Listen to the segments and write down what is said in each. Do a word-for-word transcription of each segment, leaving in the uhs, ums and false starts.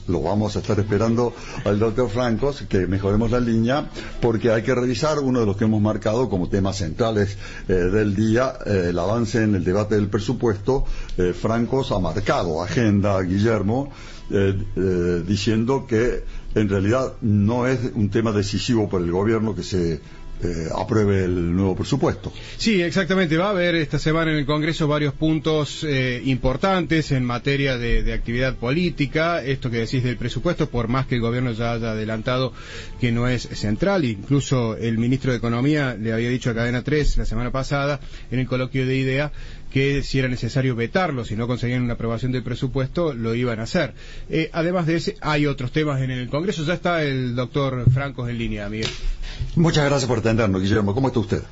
lo vamos a estar esperando al doctor Francos, que mejoremos la línea, porque hay que revisar uno de los que hemos marcado como temas centrales eh, del día, eh, el avance en el debate del presupuesto. eh, Francos ha marcado agenda, Guillermo, eh, eh, diciendo que en realidad no es un tema decisivo para el gobierno que se Eh, apruebe el nuevo presupuesto. Sí, exactamente. Va a haber esta semana en el Congreso varios puntos eh, importantes en materia de, de actividad política. Esto que decís del presupuesto, por más que el gobierno ya haya adelantado que no es central, incluso el ministro de Economía le había dicho a Cadena tres la semana pasada en el coloquio de IDEA que si era necesario vetarlo, si no conseguían una aprobación del presupuesto, lo iban a hacer. Eh, además de ese, hay otros temas en el Congreso. Ya está el doctor Francos en línea, Miguel. Muchas gracias por atendernos, Guillermo. ¿Cómo está usted?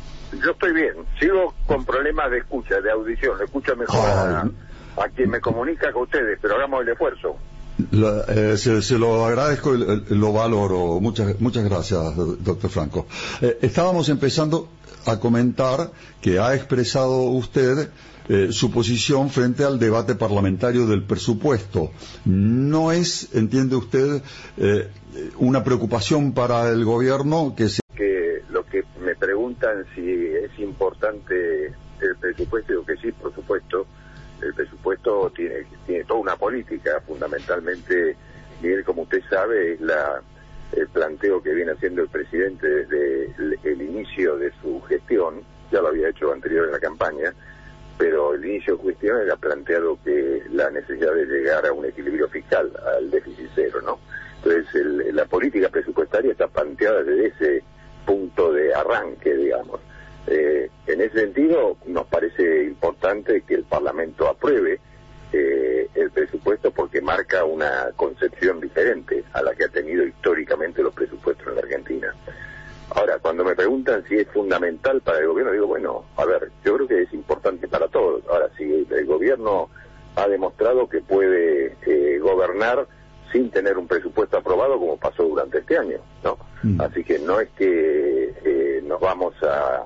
Yo estoy bien. Sigo con problemas de escucha, de audición. Le escucho mejor a, a quien me comunica con ustedes, pero hagamos el esfuerzo. La, eh, se, se lo agradezco y lo valoro. Muchas, muchas gracias, doctor Franco. Eh, estábamos empezando a comentar que ha expresado usted eh, su posición frente al debate parlamentario del presupuesto. ¿No es, entiende usted, eh, una preocupación para el gobierno que se... que lo que me preguntan si es importante el presupuesto, digo que sí, por supuesto. El presupuesto tiene, tiene toda una política, fundamentalmente, Miguel, como usted sabe, es la el planteo que viene haciendo el presidente desde el, el inicio de su gestión. Ya lo había hecho anterior en la campaña, pero el inicio de su gestión era planteado que la necesidad de llegar a un equilibrio fiscal, al déficit cero, ¿no? Entonces, el, la política presupuestaria está planteada desde ese punto de arranque, digamos. Eh, en ese sentido, nos parece importante que el Parlamento apruebe eh, el presupuesto porque marca una concepción diferente a la que ha tenido históricamente los presupuestos en la Argentina. Ahora, cuando me preguntan si es fundamental para el gobierno, digo, bueno, a ver, yo creo que es importante para todos. Ahora, si el gobierno ha demostrado que puede eh, gobernar sin tener un presupuesto aprobado, como pasó durante este año, ¿no? Mm. Así que no es que eh, nos vamos a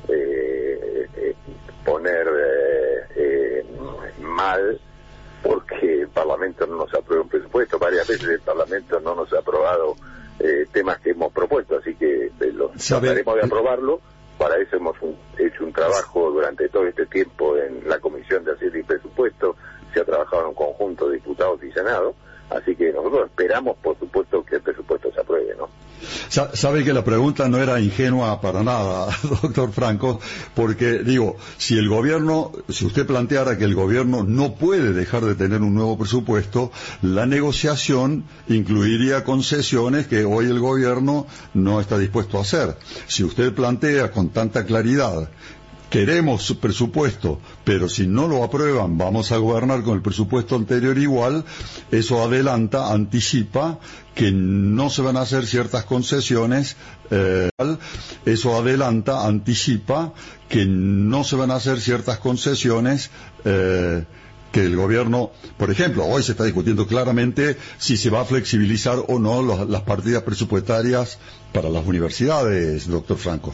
eh, eh, poner eh, eh, mal porque el Parlamento no nos aprueba un presupuesto. Varias veces el Parlamento no nos ha aprobado eh, temas que hemos propuesto, así que eh, lo trataremos de aprobarlo. Para eso hemos un, hecho un trabajo durante todo este tiempo en la Comisión de Hacienda y Presupuesto. Se ha trabajado en un conjunto de diputados y Senado. Así que nosotros esperamos, por supuesto, que el presupuesto se apruebe, ¿no? Sabe que la pregunta no era ingenua para nada, doctor Franco, porque, digo, si el gobierno, si usted planteara que el gobierno no puede dejar de tener un nuevo presupuesto, la negociación incluiría concesiones que hoy el gobierno no está dispuesto a hacer. Si usted plantea con tanta claridad queremos presupuesto, pero si no lo aprueban vamos a gobernar con el presupuesto anterior igual, eso adelanta, anticipa que no se van a hacer ciertas concesiones, eh, eso adelanta, anticipa que no se van a hacer ciertas concesiones eh, que el gobierno, por ejemplo, hoy se está discutiendo claramente si se va a flexibilizar o no los, las partidas presupuestarias para las universidades, doctor Franco.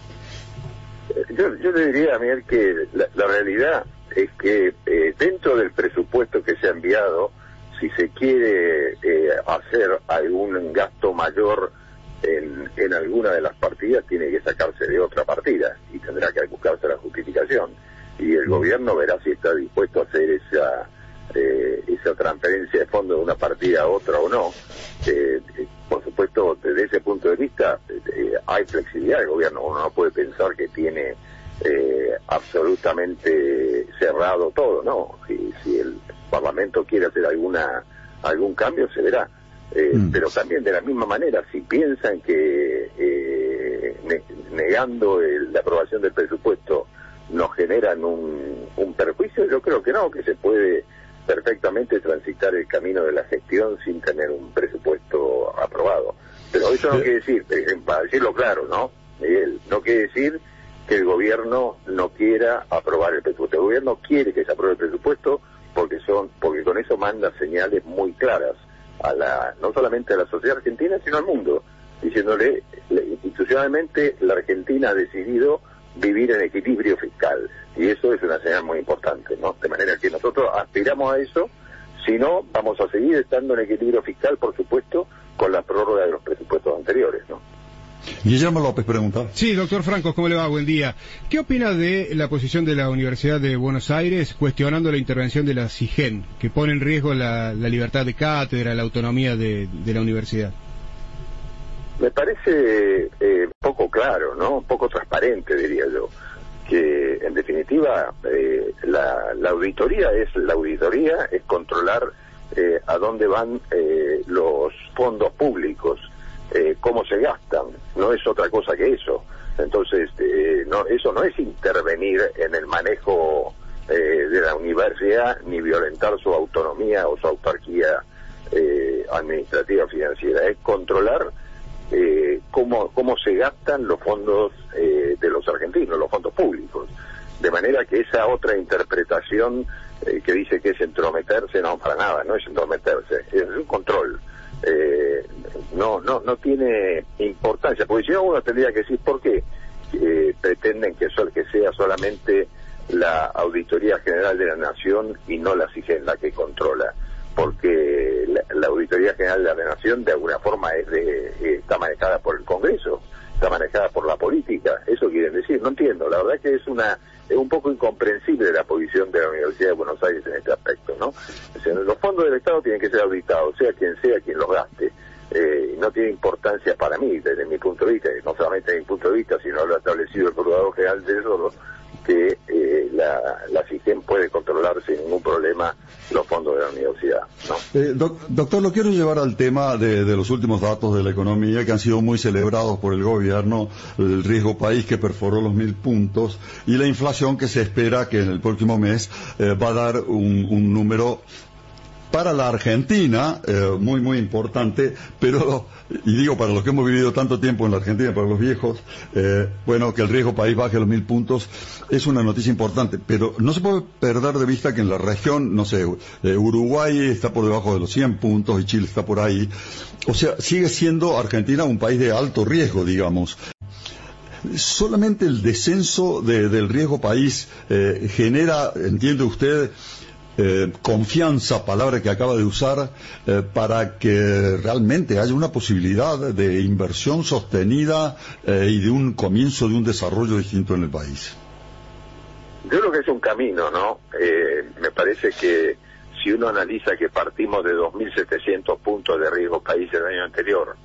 Yo, yo le diría, Miguel, que la, la realidad es que eh, dentro del presupuesto que se ha enviado, si se quiere eh, hacer algún gasto mayor en, en alguna de las partidas, tiene que sacarse de otra partida y tendrá que buscarse la justificación. Y el gobierno verá si está dispuesto a hacer esa eh, esa transferencia de fondos de una partida a otra o no. Eh, eh, por supuesto, desde ese punto de vista eh, hay flexibilidad del gobierno. Uno no puede pensar que tiene eh, absolutamente cerrado todo, ¿no? Si, si el Parlamento quiere hacer alguna algún cambio, se verá. Eh, mm. Pero también de la misma manera, si piensan que eh, ne negando el, la aprobación del presupuesto nos generan un, un perjuicio, yo creo que no, que se puede perfectamente transitar el camino de la gestión sin tener un presupuesto aprobado. Pero eso no quiere decir, para decirlo claro, ¿no, Miguel? No quiere decir que el gobierno no quiera aprobar el presupuesto. El gobierno quiere que se apruebe el presupuesto porque son porque con eso manda señales muy claras a la no solamente a la sociedad argentina, sino al mundo, diciéndole, institucionalmente la Argentina ha decidido vivir en equilibrio fiscal, y eso es una señal muy importante, ¿no? De manera que nosotros aspiramos a eso Si no, vamos a seguir estando en equilibrio fiscal, por supuesto, con la prórroga de los presupuestos anteriores, ¿no? Guillermo López pregunta. Sí, doctor Franco, ¿cómo le va? Buen día. ¿Qué opina de la posición de la Universidad de Buenos Aires cuestionando la intervención de la SIGEN, que pone en riesgo la, la libertad de cátedra, la autonomía de, de la universidad? Me parece eh, poco claro, ¿no? Poco transparente, diría yo. Que en definitiva eh, la, la auditoría es la auditoría, es controlar eh, a dónde van eh, los fondos públicos. Eh, cómo se gastan, no es otra cosa que eso. Entonces, eh, no, eso no es intervenir en el manejo eh, de la universidad, ni violentar su autonomía o su autarquía eh, administrativa financiera, es controlar eh, cómo, cómo se gastan los fondos eh, de los argentinos, los fondos públicos. De manera que esa otra interpretación eh, que dice que es entrometerse, no, para nada, no es entrometerse, es un control. Eh, no no no tiene importancia, porque si no uno tendría que decir por qué eh, pretenden que, sol, que sea solamente la Auditoría General de la Nación y no la SIGEN la que controla, porque la, la Auditoría General de la Nación de alguna forma es de, eh, está manejada por el Congreso, está manejada por la política. Eso quieren decir, no entiendo, la verdad que es una es un poco incomprensible la posición de la Universidad de Buenos Aires en este aspecto, ¿no? O sea, los fondos del Estado tienen que ser auditados, sea quien sea quien los gaste. Eh, no tiene importancia para mí, desde mi punto de vista, y no solamente desde mi punto de vista, sino lo ha establecido el Procurador General del Tesoro, que eh, la, la SIGEN puede controlar sin ningún problema los fondos de la universidad, ¿no? Eh, doc, doctor, lo quiero llevar al tema de, de los últimos datos de la economía que han sido muy celebrados por el gobierno, el riesgo país que perforó los mil puntos y la inflación que se espera que en el próximo mes eh, va a dar un, un número para la Argentina, eh, muy, muy importante, pero, y digo para los que hemos vivido tanto tiempo en la Argentina, para los viejos, eh, bueno, que el riesgo país baje a los mil puntos, es una noticia importante, pero no se puede perder de vista que en la región, no sé, eh, Uruguay está por debajo de los cien puntos y Chile está por ahí, o sea, sigue siendo Argentina un país de alto riesgo, digamos. Solamente el descenso de, del riesgo país eh, genera, entiende usted, Eh, confianza, palabra que acaba de usar, eh, para que realmente haya una posibilidad de inversión sostenida eh, y de un comienzo de un desarrollo distinto en el país. Yo creo que es un camino, ¿no? Eh, me parece que si uno analiza que partimos de dos mil setecientos puntos de riesgo país el año anterior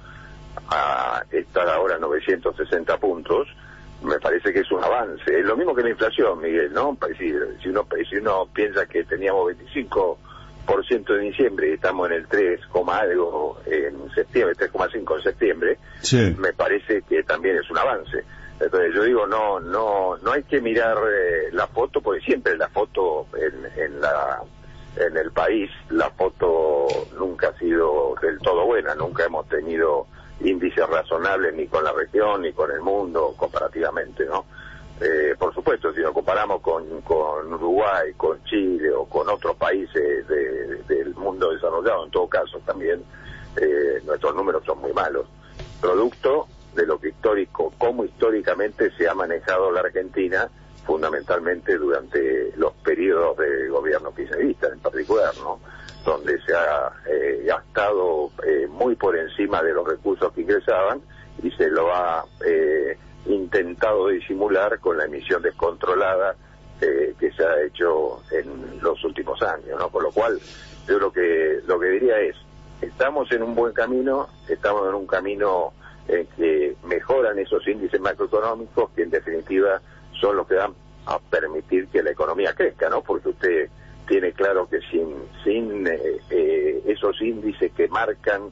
a estar ahora a novecientos sesenta puntos, me parece que es un avance. Es lo mismo que la inflación, Miguel, ¿no? Si, si, uno, si uno piensa que teníamos veinticinco por ciento en diciembre y estamos en el tres, algo en septiembre, tres coma cinco en septiembre, sí, me parece que también es un avance. Entonces yo digo, no no no hay que mirar eh, la foto, porque siempre la foto en, en la en el país, la foto nunca ha sido del todo buena, nunca hemos tenido índices razonables ni con la región ni con el mundo comparativamente, ¿no? Eh, por supuesto, si nos comparamos con, con Uruguay, con Chile o con otros países de, de, del mundo desarrollado, en todo caso también eh, nuestros números son muy malos, producto de lo que histórico, como históricamente se ha manejado la Argentina, fundamentalmente durante los periodos de gobierno kirchnerista en particular, ¿no? Donde se ha eh, gastado eh, muy por encima de los recursos que ingresaban y se lo ha eh, intentado disimular con la emisión descontrolada eh, que se ha hecho en los últimos años, ¿no? Por lo cual, yo lo que lo que diría es, estamos en un buen camino, estamos en un camino en que mejoran esos índices macroeconómicos que en definitiva son los que van a permitir que la economía crezca, ¿no? Porque usted tiene claro que sin sin eh, eh, esos índices que marcan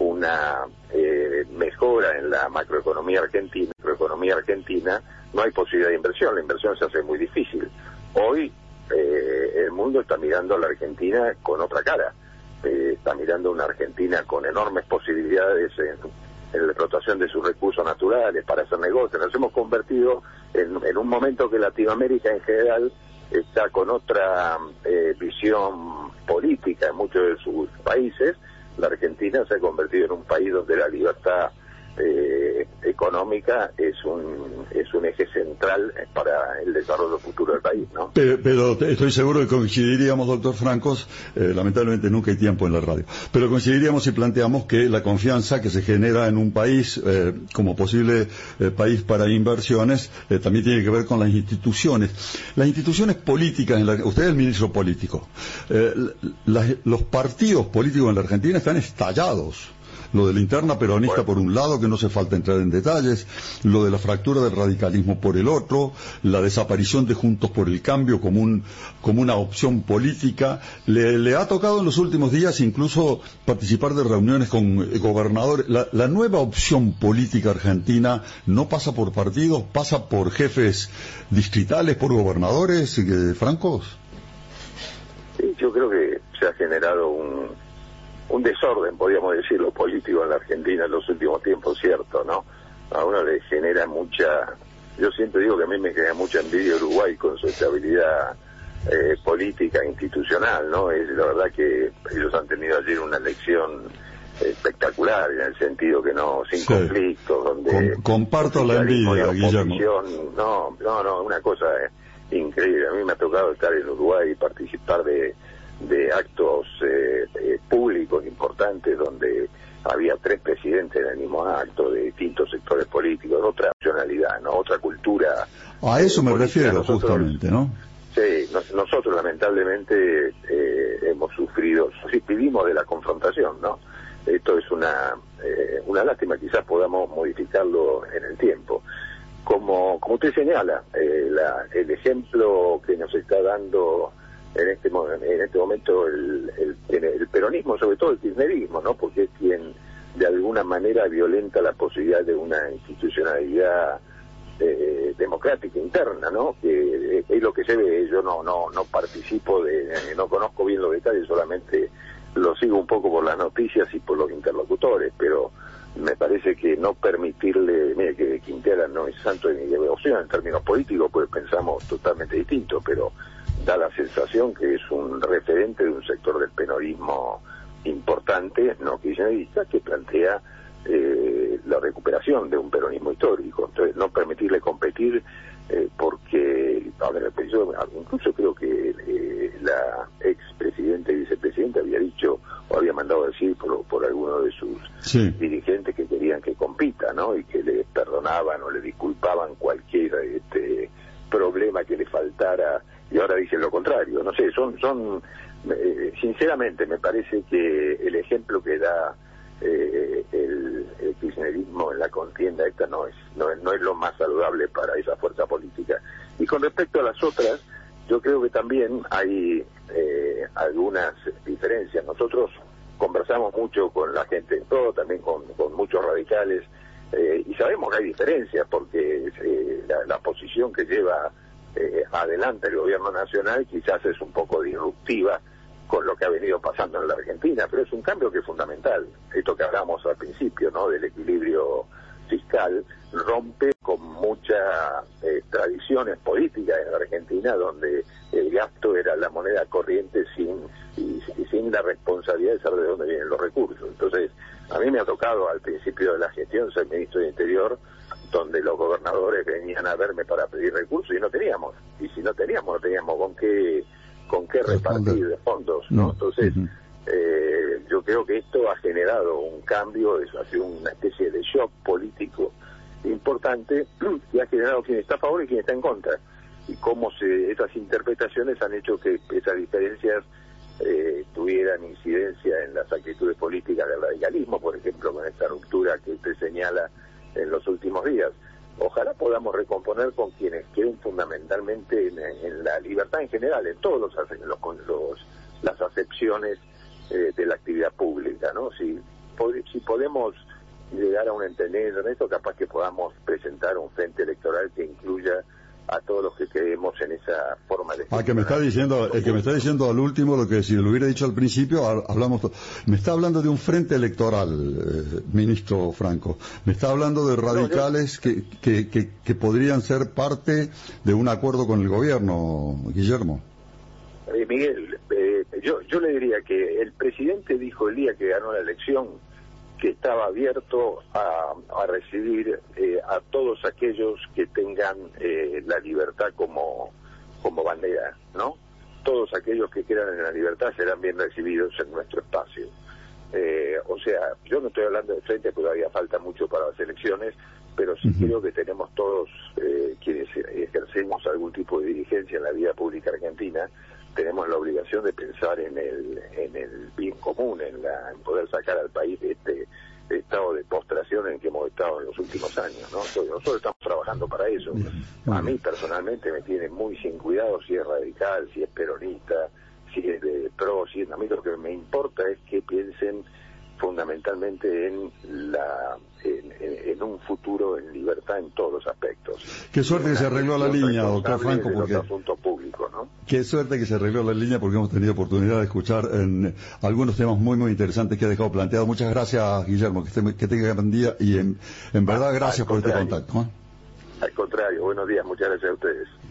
una eh, mejora en la macroeconomía argentina, macroeconomía argentina, no hay posibilidad de inversión, la inversión se hace muy difícil. Hoy eh, el mundo está mirando a la Argentina con otra cara, eh, está mirando a una Argentina con enormes posibilidades en, en la explotación de sus recursos naturales para hacer negocios. Nos hemos convertido en, en un momento que Latinoamérica en general está con otra eh, visión política en muchos de sus países. La Argentina se ha convertido en un país donde la libertad eh, eh, económica es un es un eje central para el desarrollo futuro del país, ¿no? Pero, pero estoy seguro que coincidiríamos, doctor Francos, eh, lamentablemente nunca hay tiempo en la radio, pero coincidiríamos si planteamos que la confianza que se genera en un país eh, como posible eh, país para inversiones eh, también tiene que ver con las instituciones. Las instituciones políticas, en la, usted es el ministro político, eh, la, los partidos políticos en la Argentina están estallados. Lo de la interna peronista por un lado, que no hace falta entrar en detalles, lo de la fractura del radicalismo por el otro, la desaparición de Juntos por el Cambio como, un, como una opción política. Le, le ha tocado en los últimos días incluso participar de reuniones con gobernadores. La, la nueva opción política argentina no pasa por partidos, pasa por jefes distritales, por gobernadores, eh, Francos. Sí, yo creo que se ha generado un un desorden, podríamos decirlo, político en la Argentina en los últimos tiempos, cierto, ¿no? A uno le genera mucha, yo siempre digo que a mí me genera mucha envidia Uruguay con su estabilidad eh, política, institucional, ¿no? Es la verdad que ellos han tenido ayer una elección espectacular, en el sentido que no, sin sí. conflictos, donde... Com comparto la envidia, Guillermo. No, no, no, una cosa eh, increíble. A mí me ha tocado estar en Uruguay y participar de de actos eh, eh, públicos importantes donde había tres presidentes en el mismo acto de distintos sectores políticos, otra nacionalidad, ¿no? Otra cultura. A eso eh, me política. refiero nosotros, justamente, ¿no? Sí, nos, nosotros lamentablemente eh, hemos sufrido, sí, vivimos de la confrontación, ¿no? Esto es una eh, una lástima, quizás podamos modificarlo en el tiempo. Como como usted señala, eh, la, el ejemplo que nos está dando en este en este momento el, el, el peronismo, sobre todo el kirchnerismo, ¿no? Porque es quien de alguna manera violenta la posibilidad de una institucionalidad eh, democrática interna, ¿no? Que es lo que se ve. Yo no no no participo de, no conozco bien los detalles, solamente lo sigo un poco por las noticias y por los interlocutores, pero me parece que no permitirle, mire que Quintela no es santo de mi devoción en términos políticos, pues pensamos totalmente distinto, pero da la sensación que es un referente de un sector del peronismo importante, no kirchnerista, que plantea eh, la recuperación de un peronismo histórico. Entonces, no permitirle competir eh, porque, a ver, yo incluso creo que eh, la expresidenta y vicepresidenta había dicho, o había mandado a decir por, por alguno de sus sí. dirigentes que querían que compita, ¿no? Y que le perdonaban o le disculpaban cualquier este, problema que le faltara, y ahora dicen lo contrario. No sé, son, son eh, sinceramente me parece que el ejemplo que da eh, el, el kirchnerismo en la contienda esta no es, no es no es lo más saludable para esa fuerza política. Y con respecto a las otras, yo creo que también hay eh, algunas diferencias. Nosotros conversamos mucho con la gente en todo, también con, con muchos radicales, eh, y sabemos que hay diferencias, porque eh, la, la posición que lleva Eh, adelante el gobierno nacional quizás es un poco disruptiva con lo que ha venido pasando en la Argentina, pero es un cambio que es fundamental. Esto que hablamos al principio, ¿no? Del equilibrio fiscal, rompe con muchas eh, tradiciones políticas en la Argentina, donde el gasto era la moneda corriente sin y, y sin la responsabilidad de saber de dónde vienen los recursos. Entonces, a mí me ha tocado al principio de la gestión ser ministro de Interior, donde los gobernadores venían a verme para pedir recursos y no teníamos, y si no teníamos, no teníamos con qué con qué repartir de fondos, ¿no? Entonces, uh-huh. eh, yo creo que esto ha generado un cambio, ha sido una especie de shock político importante, y ha generado quien está a favor y quien está en contra, y cómo se, esas interpretaciones han hecho que esas diferencias eh, tuvieran incidencia en las actitudes políticas del radicalismo, por ejemplo, con esta ruptura que usted señala en los últimos días. Ojalá podamos recomponer con quienes creen fundamentalmente en, en la libertad en general, en todos los, los, los las acepciones eh, de la actividad pública, ¿no? Si, si podemos llegar a un entendimiento en esto, capaz que podamos presentar un frente electoral que incluya a todos los que creemos en esa forma de... Ah, que me está diciendo, el que me está diciendo al último, lo que si lo hubiera dicho al principio, hablamos... Me está hablando de un frente electoral, eh, ministro Franco. Me está hablando de radicales no, yo... que, que, que, que podrían ser parte de un acuerdo con el gobierno, Guillermo. Eh, Miguel, eh, yo, yo le diría que el presidente dijo el día que ganó la elección que estaba abierto a, a recibir eh, a todos aquellos que tengan eh, la libertad como, como bandera, ¿no? Todos aquellos que crean en la libertad serán bien recibidos en nuestro espacio. Eh, o sea, yo no estoy hablando de frente porque todavía falta mucho para las elecciones, pero sí uh-huh. creo que tenemos todos, eh, quienes ejercemos algún tipo de dirigencia en la vida pública argentina, tenemos la obligación de pensar en el, en el bien común, en, la, en poder sacar al país de este estado de postración en que hemos estado en los últimos años, ¿no? Entonces, nosotros estamos trabajando para eso. A mí personalmente me tiene muy sin cuidado si es radical, si es peronista, si es de pro, si es... A mí lo que me importa es que piensen fundamentalmente en la en, en, en un futuro en libertad en todos los aspectos. Qué suerte que se arregló la línea, doctor Franco, porque asunto público, ¿no? Qué suerte que se arregló la línea porque hemos tenido oportunidad de escuchar en algunos temas muy muy interesantes que ha dejado planteado. Muchas gracias, Guillermo, que, esté, que tenga buen día y en, en verdad gracias por este contacto, ¿eh? Al contrario, buenos días, muchas gracias a ustedes.